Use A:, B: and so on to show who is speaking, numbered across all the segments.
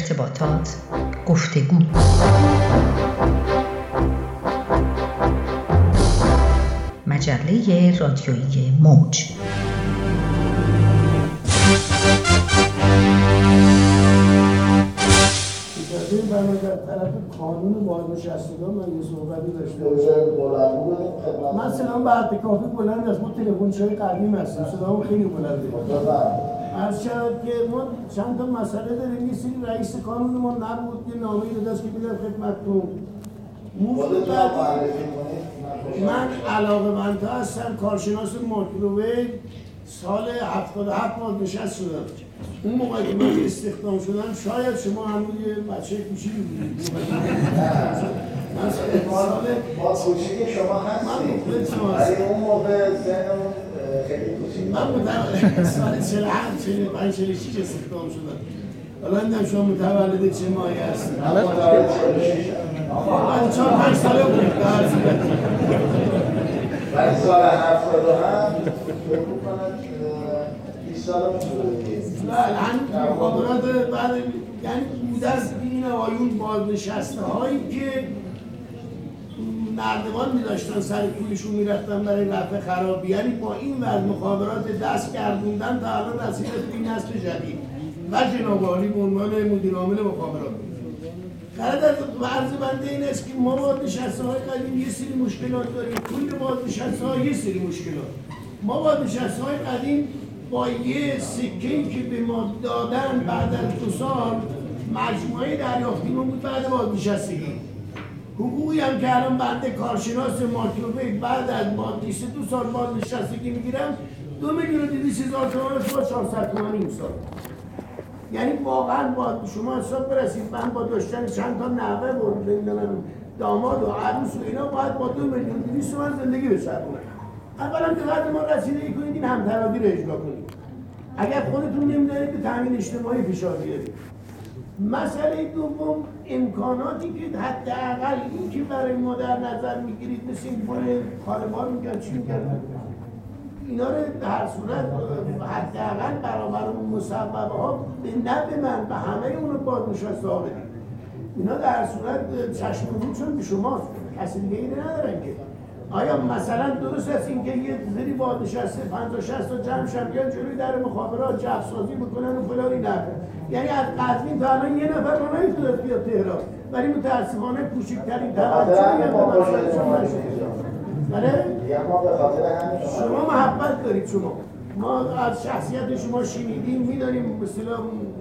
A: ارتباطات، گفتگو. مجله رادیویی موج.
B: برای در طرف قانون بازنشستگان من یه صحبتی داشته من صدام به حد کافی بلند است. ما تلفن‌های قدیم هستیم، صدامون خیلی بلنده. عرض شد که ما چند تا مسئله داریم. یه سری رئیس قانون ما نبود، یه نامه‌ای داشت که میدم خدمتتون. من علاقه‌مند هستم، کارشناس مایکروویو سال 77 بازنشسته شدم. اون موقع که من استخدام شدم شاید شما هم یه بچه کوچیکی بودید. من
C: کوچیک شما هستید.
B: من مخلص شما هستم.
C: اون موقع سنمون خیلی کوچیک.
B: من متولد سال 47 45 46 استخدام شدم. حالا نمیدونم شما متولد چه ماهی هستید.
C: متولد 46.
B: من 4-5 ساله بودم در صورت.
C: ولی سال 77 فکر می‌کنم 20 سال بود.
B: بله، همین مخابرات بعد یعنی بود از این آیون بازنشسته هایی که نردبان می‌داشتن سر پولشون میرفتن برای رفع خرابی، یعنی با این وضع مخابرات دست گردوندن تا الان رسیده به این نسل جدید و جناب عالی به عنوان مدیر عامل مخابرات. قرار از عرض بنده این است که ما بازنشسته های قدیم یه سری مشکلات داریم، کل بازنشسته ها یه سری مشکلات. ما بازنشسته های قدیم با یه سکه‌ای که به ما دادن بعد از 2 سال مجموعه دریافتیمون بود بعد بازنشستگی. حقوقی هم که الان بنده کارشناس مایکروویو بعد از 22 سال بازنشستگی میگیرم 2,200,000 تومان است با 400 تومانی امسال. یعنی واقعا با شما حساب برسید من با داشتن چند تا نوه و داماد و عروس و اینا باید با 2,200,000 تومان زندگی بچرخونم. اولا که وقت ما رسیدگی کنید این همترادی رو اجرا کنید. اگر خودتون نمیدانید به تامین اجتماعی فشار بیارید. مسئله دوم امکاناتی که حداقل این که برای ما در نظر میگیرید مثل این پول کاربار میگن چی میگن اینا رو در صورت حداقل برابر اون مسببه ها نه به من به همه اون رو بازنشسته ها بدید. اینا در صورت چشم چون به شماست، کسی دیگه اینه ندارن که. آیا مثلا درست است این که یه سری بازنشسته 50-60 تا جمع شن بیان جلوی در مخابرات جعف‌سازی بکنن و فلانی نه؟ یعنی از قزوین تا الان یه نفر رو نیفتاد بیاد تهران، ولی متاسفانه کوچکترین توجهی هم به مسائل شما نشده. بله؟ شما محبت دارید. شما ما از شخصیت شما شنیدیم، میدانیم مثلا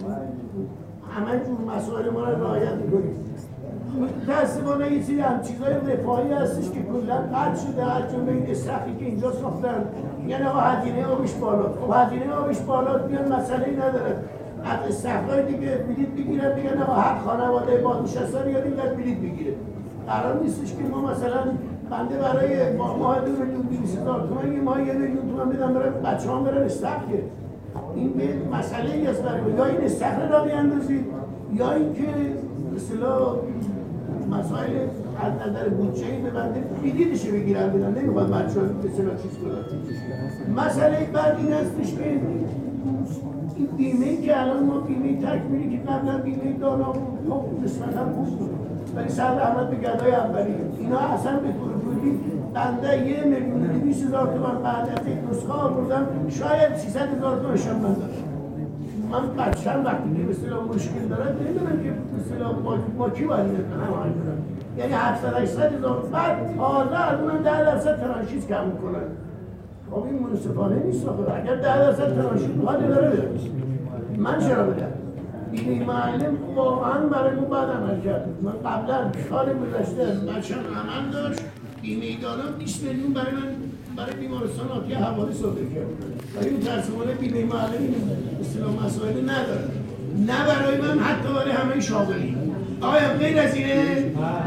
B: همه جور مسائل ما رو رعایت می‌کنیم. متاسفانه یه سری هم چیزای رفاهی هستش که کلا قطع شده. از جمله این استخری که اینجا ساختن یعنی آقا هزینه آبش بالا. خب هزینه آبش بالا بیان مسئله‌ای نداره. از استخرای دیگه بلیط بگیرن میگن آقا هر خانواده بازنشسته میاد اینقدر بلیط بگیره. قرار نیستش که ما مثلا بنده برای ماه 2,200,000 تومان یه ماه 1,000,000 تومان بدم برای بچه‌هام برن استخر. این به مسئله‌ای است برای یا این استخر را بیاندازید یا اینکه مثلا مسائل از نظر بودجه‌ای به بنده بلیطش بگیرن بدن. نمیخواد بچه‌ها مثلا چیز کنن. مسئله بعد این هستش که این بیمه‌ای که الان ما بیمه تکمیلی که قبلا بیمه دانا بود خب نسبتاً خوب بود ولی سر رحمت به گدای اولی اینا اصلا به طور کلی بنده 1,200,000 تومان بعد از یک نسخه آوردم شاید 300,000 تومان شم نداشت. من بچه‌م وقتی که مثلا مشکل دارد نمیدونم که مثلا با کی باید نکنم. یعنی 700-800,000 بعد تازه از اونم 10% ترانشیز کم میکنن. خب این منصفانه نیست. اگر 10% ترانشیز بخواد داره بده من چرا بدم؟ بیمه معلم واقعا برای ما بعد عمل کرد. من قبلا سال گذشته بچه‌م عمل داشت بیمه دارم 20 میلیون برای من برای بیمارستان آتی حوالی صادر کرد. ولی متأسفانه بیمه معلمی اصطلاح مسائل نداره. نه برای من حتی برای همه شاغلی. آیا غیر از اینه؟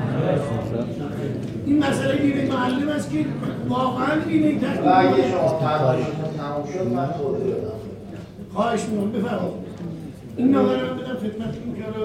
B: این مسئله بیمه معلم است که واقعا بیمه تکمیل.
C: اگه شما تمام شد من توضیح بدم.
B: خواهش می‌کنم بفرمایید. این نامه رو بدم خدمتتون که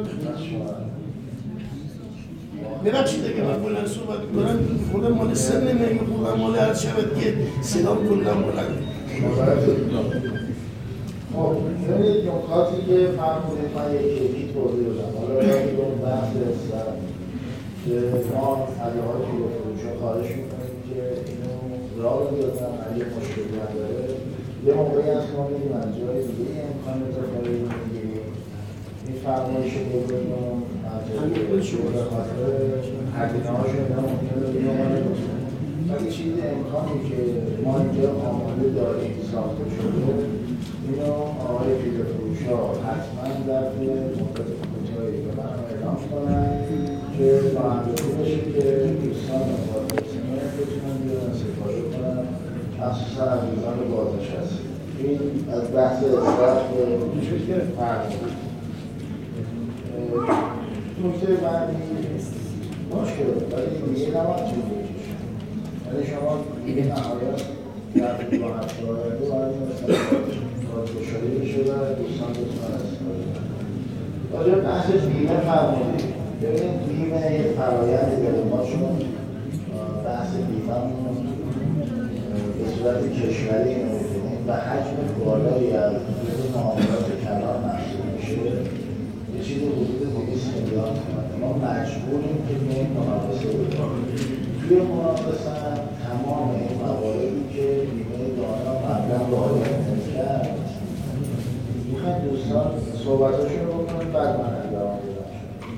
B: ببخشید اگه من بلند صحبت کنم خودم مال سن نمیگه خودم مال هر شبت که صدام کلا بلند.
C: خب ببینید نکاتی که فرمودید من یکی توضیح بدم. حالا راجع به اون بحث هستم که ما علیهای توی فروشا خواهش میکنیم که اینو راه بیادن اگه مشکلی هم داره یه موقعی هست ما میدیم از جای دیگه این امکان اتفاقی رو میگیریم این فرمایش بزرگون از جای شده خاطر هدینه هاشون اینا ممکنه بیامانه بکنه ولی چیز امکانی که ما اینجا آماده داریم ساخته شده اینو آقای پیل فروشا حتما در طول مدت کوتاهی به من اعلام کنن که راهنمایی بشه که دوستان مخاطبین بتونن بیارن سفارش کنن مخصوصا عزیزان بازنشسته. این از بحث اصلاح به فرمود. نکته بعدی مشکل ولی دیگه نماد چیز بکشن. ولی شما دیگه نهایت در طول هفته آینده باید مثلا کارگشایی بشه و دوستان بتونن استفاده کنن. راجع به بحث بیمه فرمودید. ببینید بیمه یه فرآیندی داره ما چون بحث بیمه‌مون به صورت کشوری می‌بینیم و حجم بالایی از معاملات کلان محسوب میشه یه چیز حدود 200 میلیارد تومان. ما مجبوریم که این مناقصه بکنیم. توی مناقصه تمام این مواردی که بیمه دانا مبلغ رعایت نمی‌کرد میخوایم دوستان صحبتاشون رو بکنیم بعد من ادامه بدم.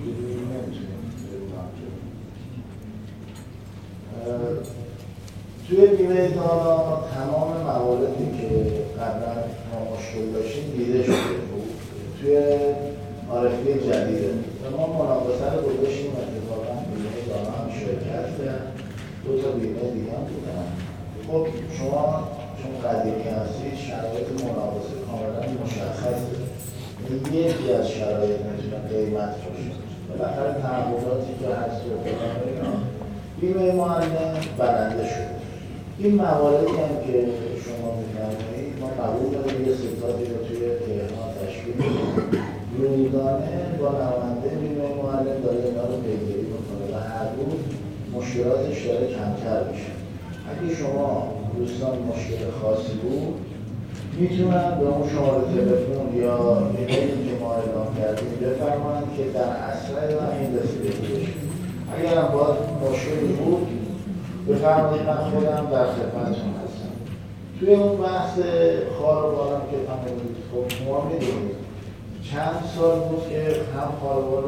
C: توی بیمه دانا تمام مواردی که قبلا ما مشکل داشتیم دیده شده بود توی RFP جدیده و ما مناقصه رو گذاشتیم اتفاقا بیمه دانا هم شرکت کرد 2 تا بیمه دیگه هم بودن. خب شما چون قدیمی هستید شرایط مناقصه کاملا مشخصه. یکی از شرایط میتونه قیمت باشه. بالاخره تعهداتی که هست و بیمه معلم برنده شده. این مواردی هم که شما می‌فرمایید ما قبول داریم یه ستادی رو توی تهران تشکیل میدیم. روزانه با نماینده بیمه معلم داره اینا رو پیگیری میکنه و هر روز مشکلاتش داره کمتر میشه. اگه شما دوستان مشکل خاصی بود میتونن به اون شماره تلفن یا ایمیلی که ما اعلام کردیم بفرمایید که در اسرع وقت این رسیدگی بشه. اگر هم باید مشکلی بود بفرمایید من خودم در خدمتتون هستم. توی اون بحث خانوارم که فرمودید خب شما میدونید چند سال بود که هم خانوار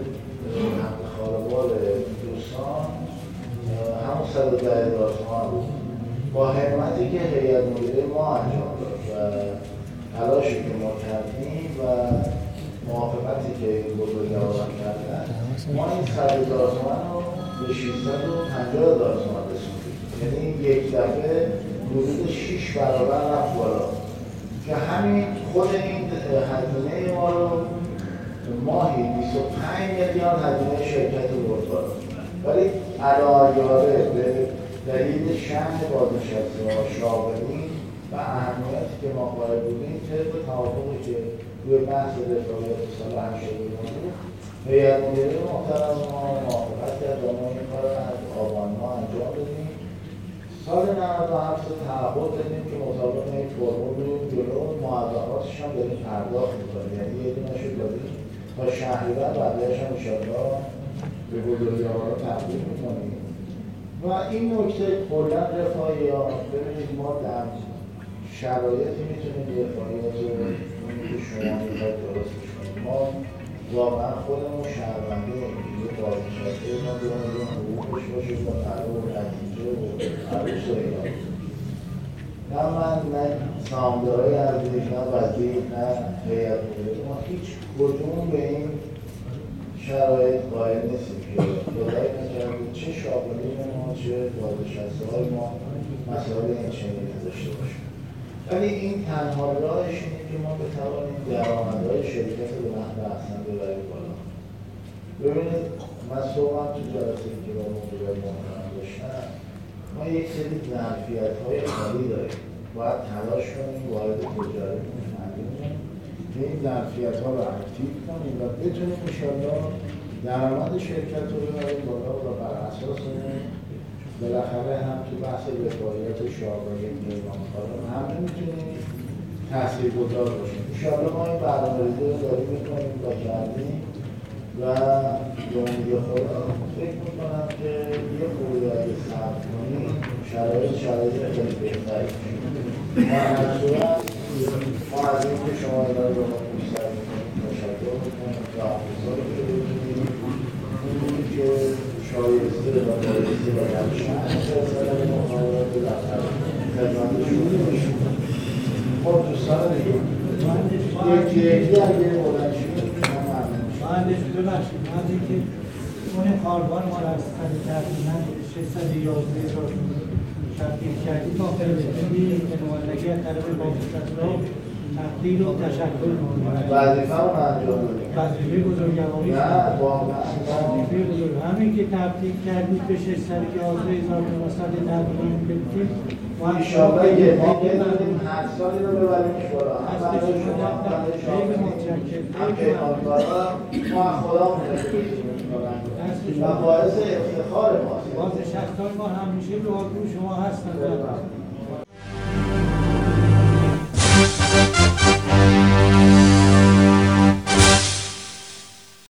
C: دوستان همون 110,000 تومان بود با همتی که هیئت مدیره ما انجام داد و تلاشی که ما کردیم و موافقتی که بزرگواران کردن ما این 100,000 تومان رو به 650,000 تومان رسوندیم. یعنی یک دفعه حدود 6 برابر رفت بالا که همین خود این هزینه ما رو ماهی 25 میلیارد هزینه شرکت رو برد بالا. ولی علاوه به دلیل شأن بازنشسته و شاغلین و اهمیتی که ما قائل بودیم طبق توافقی که روی بحث رفاهیت سال 89 هیئت مدیره محترم ما موافقت کرد و ما این کار رو از آبان ماه انجام دادیم. سال 97 تعهد دادیم که مطابق این فرمول رو جلو معوقاتش هم داریم پرداخت می‌کنیم. یعنی یه دونه‌شو دادیم تا شهریور بقیه‌اش هم انشاءالله به بزرگواران تقدیم می‌کنیم. و این نکته کلاً رفاهیات ببینید ما در شرایطی میتونیم رفاهیات رو که شما می‌خواید درستش کنیم. ما واقعا خودمون شهرونده یه بازنشسته ما داریم حقوقش باشه با طلب و نتیجه و عروس و اینا. نه من نه سهامدارای ارزش نه وزیر نه هیئت مدیره ما هیچ کدوم به این شرایط قائل نیستیم که خدای نکرده چه شاغلین ما چه بازنشسته‌های ما مسائل این چنینی داشته باشیم. ولی این تنها راهش اینه که ما بتوانیم درآمدهای شرکت رو به نحو احسن ببریم بالا. ببینید من صبحم تو جلسه‌ای که با مدیرای محترم داشتم ما یک سری ظرفیت‌های خالی داریم. باید تلاش کنیم وارد تجارتمون کنیم این ظرفیت‌ها رو اکتیو کنیم و بتونیم انشاءالله درآمد شرکت رو ببریم بالا و بر اساس اون بالاخره هم تو بحث رفاهیت شاغلین پیمانکاران هم میتونیم تاثیرگذار باشیم. انشاءالله ما این برنامه‌ریزی رو داریم می‌کنیم و کردیم و به امید خدا فکر می‌کنم که یه خورده اگه صبر کنیم شرایط خیلی بهتری میشه. در صورت ما از این که شما اینا رو به ما بیشتر می‌کنیم تشکر می‌کنیم و افزار رو بگیریم اونی که شایسته و بایسته و در شأن سلسله مخابرات رو در خدمت شما باشیم. خب دوستان دیگه یکی اگه بلند شد
D: مهندس ببخشید مهندسی که اون کاروان ما را از خرید کردیم من 611,000 تبدیل کردیم تا فرزندی به نمایندگی از طرف بانک شصرا تقدیر و تشکر می‌کنم.
C: وظیفه رو انجام بدیم.
D: وظیفه بزرگواری
C: نه واقعا
D: وظیفه بزرگ همین که تبدیل کردید به 611,900 تقدیم کردیم
C: انشاءالله یه ما بدونیم هر سالی رو ببریم شورا هم برای شما هم برای شما هم پیمانکارا ما از خدا و باعث افتخار ماست.
D: باز 60 سال ما همیشه رو شما هستن.